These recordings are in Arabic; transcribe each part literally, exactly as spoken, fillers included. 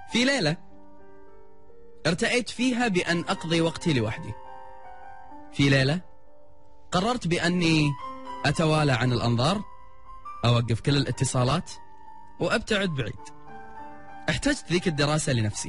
في ليلة ارتأيت فيها بأن أقضي وقتي لوحدي. في ليلة قررت بأني أتوالى عن الأنظار، أوقف كل الاتصالات وأبتعد بعيد. احتجت ذيك الدراسة لنفسي،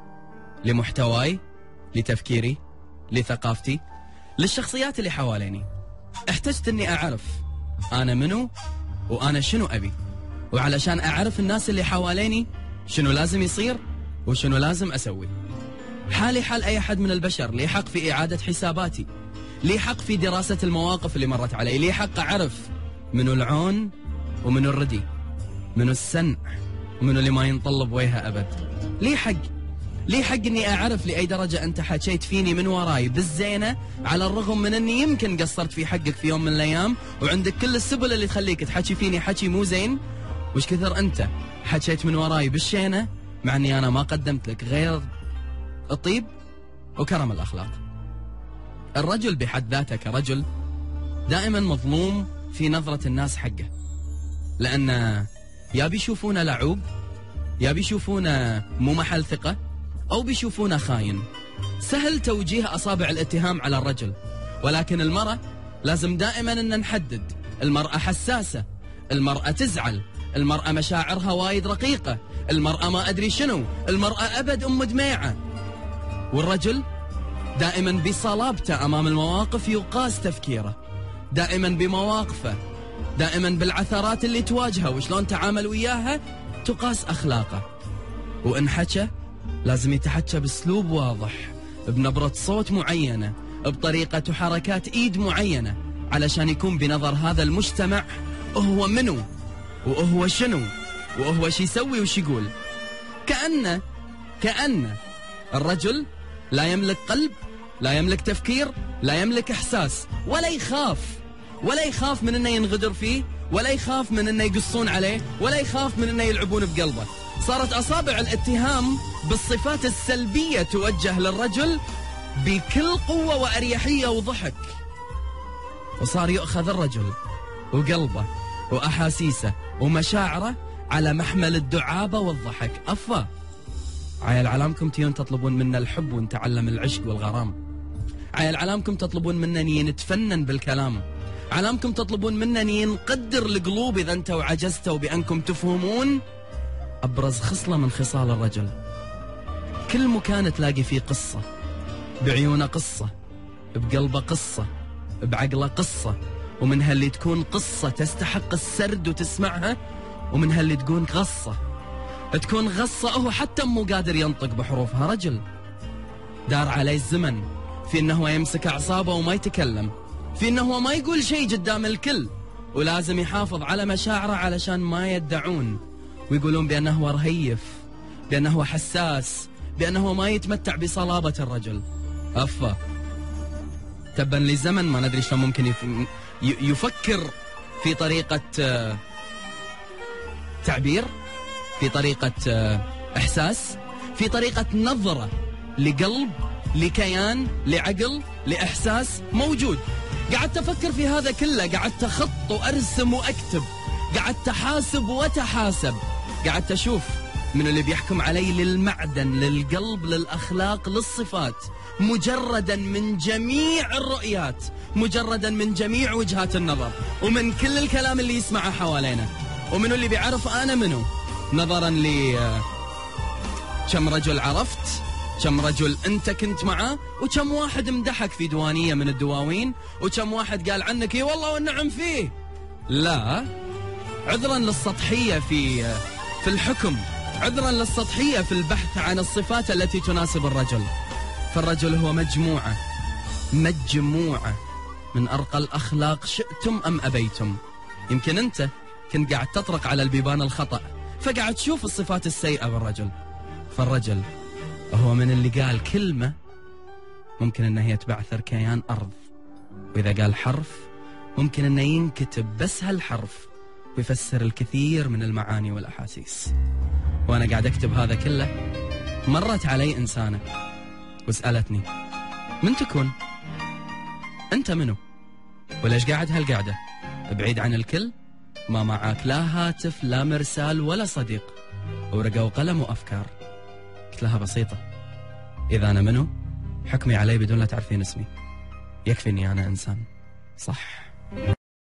لمحتواي، لتفكيري، لثقافتي، للشخصيات اللي حواليني. احتجت أني أعرف أنا منو وأنا شنو أبي، وعلشان أعرف الناس اللي حواليني شنو لازم يصير وشنو لازم أسوي. حالي حال أي أحد من البشر، لي حق في إعادة حساباتي، لي حق في دراسة المواقف اللي مرت علي، لي حق أعرف منو العون ومنو الردي، منو السنع ومنو اللي ما ينطلب وجهه أبد. لي حق لي حق أني أعرف لأي درجة أنت حكيت فيني من وراي بالزينة، على الرغم من أني يمكن قصرت في حقك في يوم من الأيام، وعندك كل السبل اللي تخليك تحكي فيني حكي مو زين. وش كثر أنت حكيت من وراي بالشينة، مع أني أنا ما قدمت لك غير الطيب وكرم الأخلاق. الرجل بحد ذاته كرجل دائما مظلوم في نظرة الناس حقه، لأن يا بيشوفونه لعوب، يا بيشوفونه مو محل ثقة، أو بيشوفونه خاين. سهل توجيه أصابع الاتهام على الرجل، ولكن المرأة لازم دائما أن نحدد. المرأة حساسة، المرأة تزعل، المرأة مشاعرها وايد رقيقة، المرأة ما أدري شنو، المرأة أبد أم دميعة. والرجل دائما بصلابته أمام المواقف يقاس تفكيره، دائما بمواقفه، دائما بالعثرات اللي تواجهه وشلون تعامل وياها تقاس أخلاقه. وإن حكى لازم يتحكى بأسلوب واضح، بنبرة صوت معينة، بطريقة وحركات إيد معينة، علشان يكون بنظر هذا المجتمع هو منو وهو شنو وهو شي يسوي وش يقول. كأنه كأنه الرجل لا يملك قلب، لا يملك تفكير، لا يملك إحساس، ولا يخاف ولا يخاف من أنه ينغدر فيه، ولا يخاف من أنه يقصون عليه، ولا يخاف من أنه يلعبون بقلبه. صارت أصابع الاتهام بالصفات السلبية توجه للرجل بكل قوة وأريحية وضحك، وصار يؤخذ الرجل وقلبه وأحاسيسه ومشاعره على محمل الدعابة والضحك. أفا عيل علامكم تيون تطلبون منا الحب ونتعلم العشق والغرام، عيل علامكم تطلبون منا نتفنن بالكلام، علامكم تطلبون منا نقدر القلوب إذا أنتوا عجزتوا بأنكم تفهمون أبرز خصلة من خصال الرجل. كل مكان تلاقي فيه قصة، بعيونه قصة، بقلبه قصة، بعقله قصة، ومنها اللي تكون قصة تستحق السرد وتسمعها، ومنها اللي تكون غصة تكون غصة هو حتى مو قادر ينطق بحروفها. رجل دار عليه الزمن في أنه يمسك أعصابه وما يتكلم، في أنه ما يقول شيء قدام الكل، ولازم يحافظ على مشاعره علشان ما يدعون ويقولون بأنه رهيف، بأنه حساس، بأنه ما يتمتع بصلابة الرجل. أفا تبا لزمن ما ندري شلون ممكن يفكر في طريقة تعبير، في طريقة إحساس، في طريقة نظرة لقلب، لكيان، لعقل، لإحساس موجود. قعدت أفكر في هذا كله، قعدت أخط وأرسم وأكتب، قعدت أحاسب وتحاسب، قعدت أشوف من اللي بيحكم علي للمعدن، للقلب، للأخلاق، للصفات، مجردا من جميع الرؤيات، مجردا من جميع وجهات النظر، ومن كل الكلام اللي يسمعه حوالينا، ومن اللي بيعرف أنا منه، نظرا ل كم رجل عرفت، كم رجل أنت كنت معه، وكم واحد مدحك في دوانية من الدواوين، وكم واحد قال عنك اي والله والنعم فيه. لا، عذرا للسطحية في في الحكم، عذرا للسطحية في البحث عن الصفات التي تناسب الرجل. فالرجل هو مجموعة مجموعة من أرقى الأخلاق شئتم أم أبيتم. يمكن أنت كنت قاعد تطرق على البيبان الخطأ، فقاعد تشوف الصفات السيئة بالرجل. فالرجل هو من اللي قال كلمة ممكن أنه هي تبعثر كيان أرض، وإذا قال حرف ممكن أنه ينكتب بس هالحرف ويفسر الكثير من المعاني والأحاسيس. وأنا قاعد أكتب هذا كله مرت علي إنسانة وسألتني من تكون؟ أنت منو؟ وليش قاعد هالقعدة؟ بعيد عن الكل؟ ما معاك لا هاتف لا مرسال ولا صديق، ورقة وقلم وأفكار. قلت لها بسيطة، إذا أنا منو حكمي علي بدون لا تعرفين اسمي، يكفي أني أنا إنسان. صح.